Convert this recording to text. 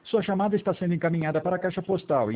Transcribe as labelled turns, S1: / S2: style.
S1: Sua chamada está sendo encaminhada para a caixa postal